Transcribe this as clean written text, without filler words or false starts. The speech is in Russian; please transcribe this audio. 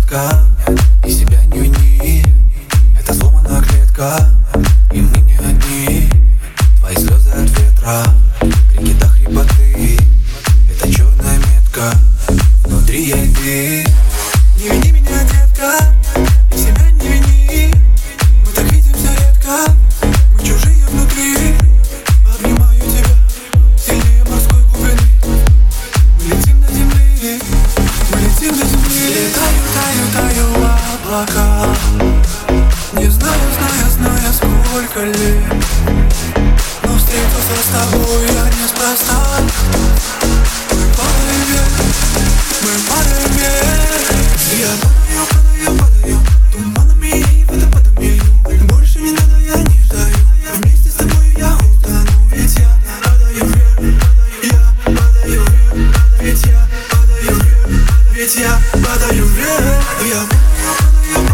метка, и себя не вини. Это сломанная клетка, и мы не одни. Твои слезы от ветра, крики до хрипоты. Это черная метка, внутри я и ты. Не вини меня, детка, и себя не вини. Мы так видимся редко, мы чужие внутри. Обнимаю тебя сильнее морской глубины. Мы летим до земли, мы летим до земли. Таю облака, не знаю, зная, сколько лет. Но встретился с тобой я неспроста. Мы падаем вверх, мы падаем вверх. Я падаю туманами водопадами. Больше не надо, я не ждаю. Вместе с тобой я утону. Ведь я падаю вверх, я падаю вверх. Ведь я падаю вверх, ведь я падаю вверх. Я падаю